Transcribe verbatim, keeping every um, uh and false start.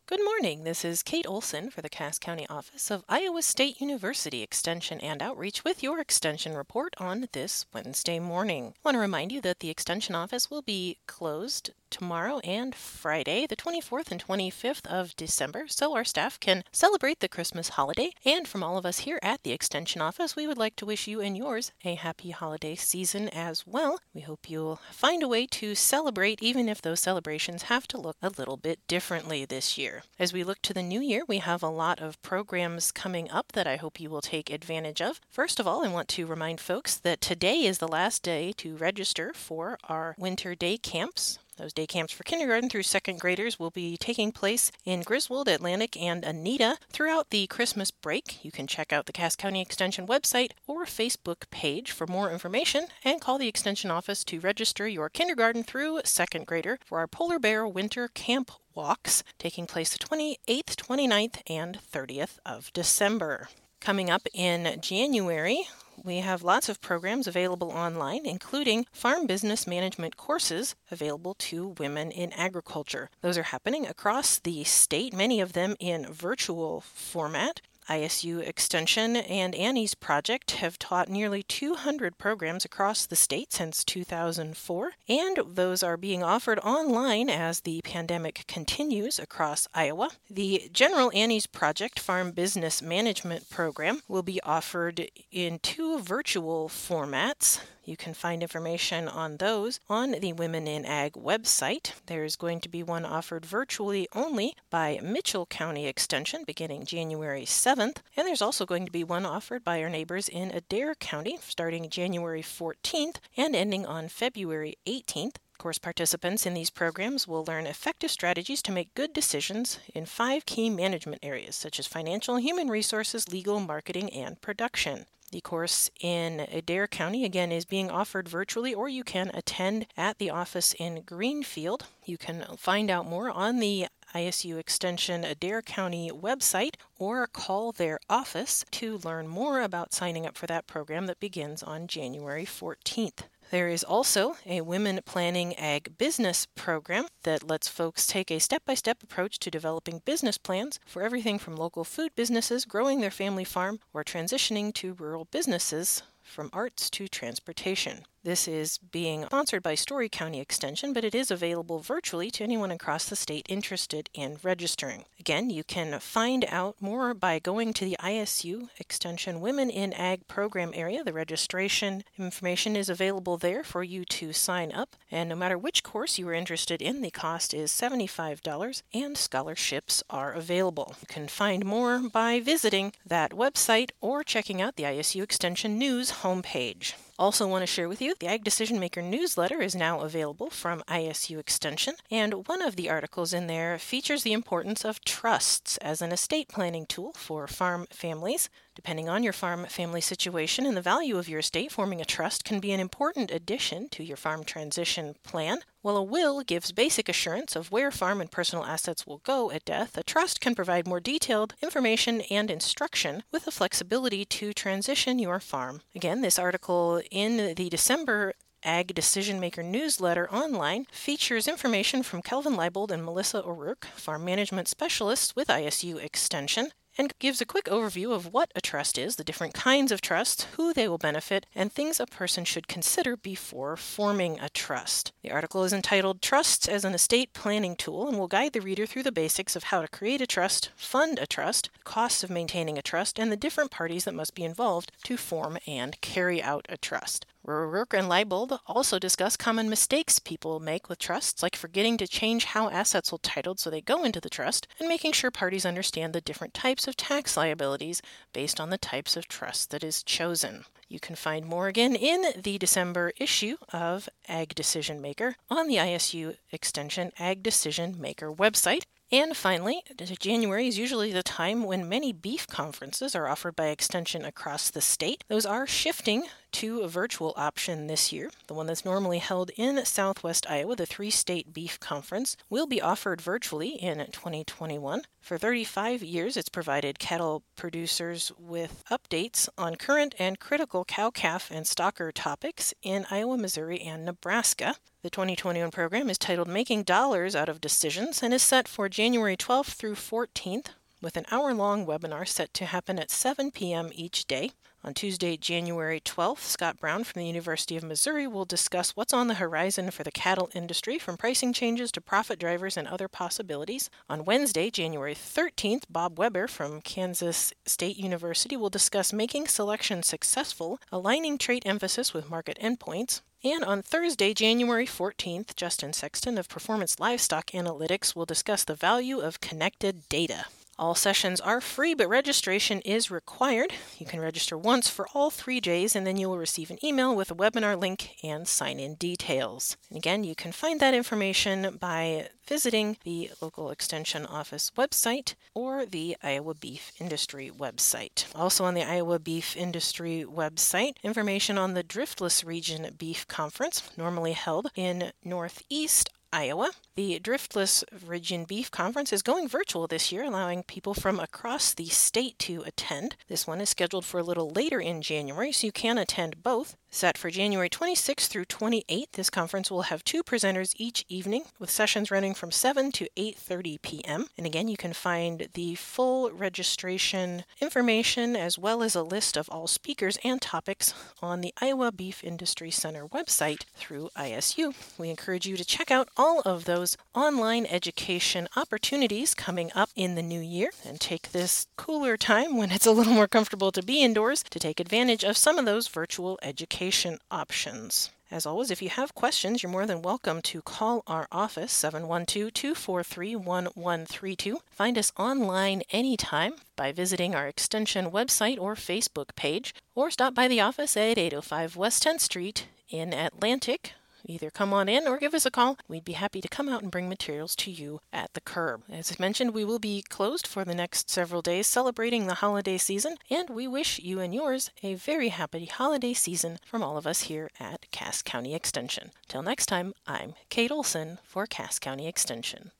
Good morning. This is Kate Olson for the Cass County office of Iowa State University Extension and Outreach with your Extension report on this Wednesday morning. I want to remind you that the Extension office will be closed tomorrow and Friday, the twenty-fourth and twenty-fifth of December, so our staff can celebrate the Christmas holiday. And from all of us here at the Extension office, we would like to wish you and yours a happy holiday season as well. We hope you'll find a way to celebrate, even if those celebrations have to look a little bit differently this year. As we look to the new year, we have a lot of programs coming up that I hope you will take advantage of. First of all, I want to remind folks that today is the last day to register for our winter day camps. Those day camps for kindergarten through second graders will be taking place in Griswold, Atlantic, and Anita throughout the Christmas break. You can check out the Cass County Extension website or Facebook page for more information and call the Extension office to register your kindergarten through second grader for our Polar Bear Winter Camp Walks taking place the twenty-eighth, twenty-ninth, and thirtieth of December. Coming up in January, we have lots of programs available online, including farm business management courses available to women in agriculture. Those are happening across the state, many of them in virtual format. I S U Extension and Annie's Project have taught nearly two hundred programs across the state since two thousand four, and those are being offered online as the pandemic continues across Iowa. The General Annie's Project Farm Business Management Program will be offered in two virtual formats. You can find information on those on the Women in Ag website. There's going to be one offered virtually only by Mitchell County Extension beginning January seventh, and there's also going to be one offered by our neighbors in Adair County starting January fourteenth and ending on February eighteenth. Course participants in these programs will learn effective strategies to make good decisions in five key management areas such as financial, human resources, legal, marketing, and production. The course in Adair County, again, is being offered virtually, or you can attend at the office in Greenfield. You can find out more on the I S U Extension Adair County website or call their office to learn more about signing up for that program that begins on January fourteenth. There is also a Women Planning Ag Business program that lets folks take a step-by-step approach to developing business plans for everything from local food businesses growing their family farm or transitioning to rural businesses, from arts to transportation. This is being sponsored by Story County Extension, but it is available virtually to anyone across the state interested in registering. Again, you can find out more by going to the I S U Extension Women in Ag program area. The registration information is available there for you to sign up, and no matter which course you are interested in, the cost is seventy-five dollars and scholarships are available. You can find more by visiting that website or checking out the I S U Extension News homepage. Also want to share with you, the Ag Decision Maker newsletter is now available from I S U Extension, and one of the articles in there features the importance of trusts as an estate planning tool for farm families. Depending on your farm family situation and the value of your estate, forming a trust can be an important addition to your farm transition plan. While a will gives basic assurance of where farm and personal assets will go at death, a trust can provide more detailed information and instruction with the flexibility to transition your farm. Again, this article in the December Ag Decision Maker newsletter online features information from Kelvin Leibold and Melissa O'Rourke, farm management specialists with I S U Extension, and gives a quick overview of what a trust is, the different kinds of trusts, who they will benefit, and things a person should consider before forming a trust. The article is entitled Trusts as an Estate Planning Tool and will guide the reader through the basics of how to create a trust, fund a trust, the costs of maintaining a trust, and the different parties that must be involved to form and carry out a trust. O'Rourke and Leibold also discuss common mistakes people make with trusts, like forgetting to change how assets will titled so they go into the trust, and making sure parties understand the different types of tax liabilities based on the types of trust that is chosen. You can find more again in the December issue of Ag Decision Maker on the I S U Extension Ag Decision Maker website. And finally, January is usually the time when many beef conferences are offered by Extension across the state. Those are shifting to a virtual option this year. The one that's normally held in Southwest Iowa, the Three-State Beef Conference, will be offered virtually in twenty twenty-one. For thirty-five years, it's provided cattle producers with updates on current and critical cow-calf and stocker topics in Iowa, Missouri, and Nebraska. The twenty twenty-one program is titled Making Dollars Out of Decisions and is set for January twelfth through fourteenth, with an hour-long webinar set to happen at seven p.m. each day. On Tuesday, January twelfth, Scott Brown from the University of Missouri will discuss what's on the horizon for the cattle industry, from pricing changes to profit drivers and other possibilities. On Wednesday, January thirteenth, Bob Weber from Kansas State University will discuss making selection successful, aligning trait emphasis with market endpoints. And on Thursday, January fourteenth, Justin Sexton of Performance Livestock Analytics will discuss the value of connected data. All sessions are free, but registration is required. You can register once for all three days, and then you will receive an email with a webinar link and sign-in details. And again, you can find that information by visiting the local extension office website or the Iowa Beef Industry website. Also on the Iowa Beef Industry website, information on the Driftless Region Beef Conference, normally held in Northeast Iowa. The Driftless Region Beef Conference is going virtual this year, allowing people from across the state to attend. This one is scheduled for a little later in January, so you can attend both. Set for January twenty-sixth through twenty-eighth, this conference will have two presenters each evening, with sessions running from seven to eight thirty p.m. And again, you can find the full registration information as well as a list of all speakers and topics on the Iowa Beef Industry Center website through I S U. We encourage you to check out all of those online education opportunities coming up in the new year and take this cooler time when it's a little more comfortable to be indoors to take advantage of some of those virtual education options. As always, if you have questions, you're more than welcome to call our office, seven one two, two four three, one one three two. Find us online anytime by visiting our extension website or Facebook page, or stop by the office at eight oh five West tenth Street in Atlantic. Either come on in or give us a call. We'd be happy to come out and bring materials to you at the curb. As mentioned, we will be closed for the next several days celebrating the holiday season, and we wish you and yours a very happy holiday season from all of us here at Cass County Extension. Till next time, I'm Kate Olson for Cass County Extension.